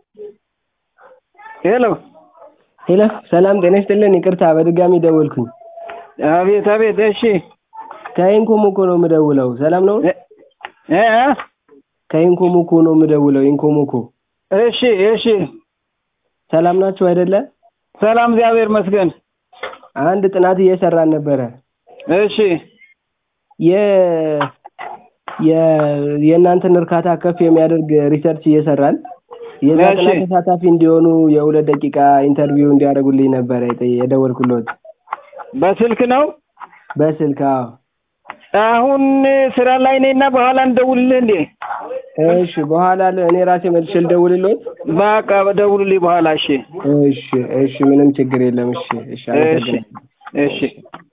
ሄሎ ሄሎ፣ ሰላም ጤና ይስጥልን። ይቅርታ በድጋሚ ደወልኩኝ። አቤት አቤት። እሺ ከኢንኮሞኮ ነው የምደውለው። ሰላም ነው? ከኢንኮሞኮ ነው የምደውለው። ኢንኮሞኮ። እሺ እሺ። ሰላም ናችሁ አይደለ? ሰላም እግዚአብሔር ይመስገን። አንድ ጥናት እየሰራን ነበረ። እሺ የእናንተን እርካታ ከፍ የሚያደርግ ሪሰርች እየሰራን የዛ ጥናት ተሳታፊ እንዲሆኑ የ2 ደቂቃ ኢንተርቪው እንዲያደርጉልኝ ነበር የደወልኩልዎት። በስልክ ነው? በስልክ። አዎ። አሁን ስራ ላይ ነኝና በኋላ እንደውልልህ እንዴ? እሺ፣ በኋላ እኔ ራሴ መልሼ ልደውልልዎት? በቃ በደውልልኝ በኋላ። እሺ እሺ እሺ፣ ምንም ችግር የለም። እሺ እሺ፣ አመሰግናለሁ። እሺ።